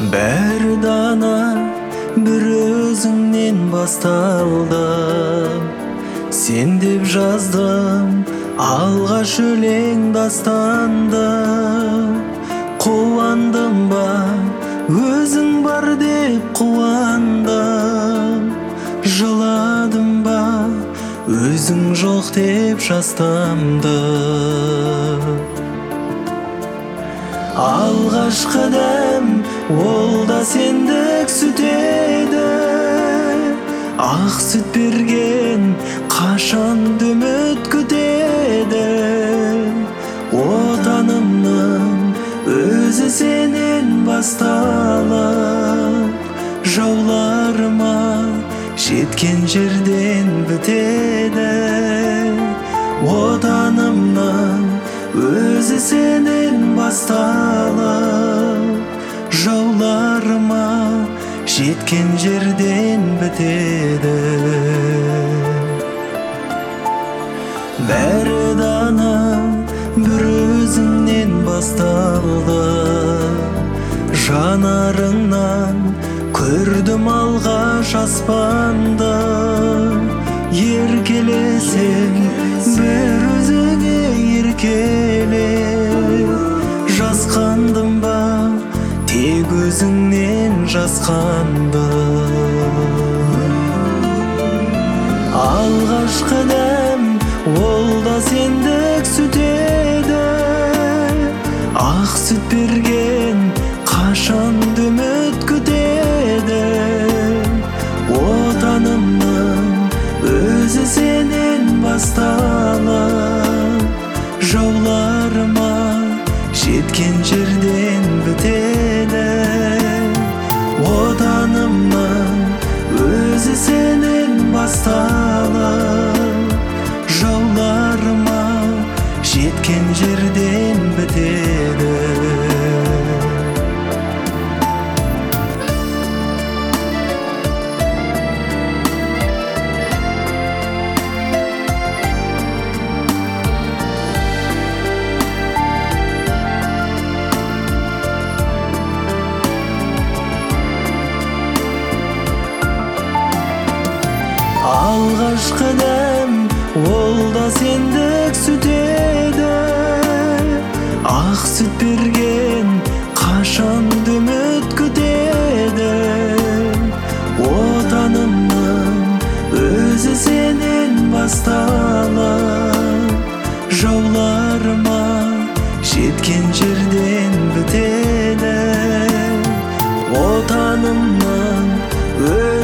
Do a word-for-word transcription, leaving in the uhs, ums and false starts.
Бәрі дана бір өзіңнен басталды. Сен деп жаздым алғаш өлең дастанды. Қуандым ба өзің бар деп қуандым. Жыладым ба өзің жоқ деп жастамды. Алғашқы дәм ол да сендік сүт еді. Ақ сүт берген қашан үміт күтеді. Отанымның өзі сенен басталып, жауларыма жеткен жерден бітеді. Отанымның өзі сенен басталып, жауларыма жеткен жерден бітеді. Бәрі дана бір өзіңнен басталды. Жанарыңнан көрдім алғаш аспанды. Еркелесең бір өзіңе еркеле. Жасқандым ба тек өзіңнен жасқандым. Алғашқы дәм ол да сендік сүт еді. Ақ сүт берген қашан үміт күтеді. Отанымның өзі сенен басталып, жауларыма жеткен жерден бітеді. Отанымның өзі сенен басталып, жауларыма жеткен жерден бітеді. Алғашқы дәм ол да сендік сүт еді. Ақ сүт берген қашан үміт күтеді. Отанымның өзі сенен басталып, жауларыма жеткен жерден бітеді. Отанымның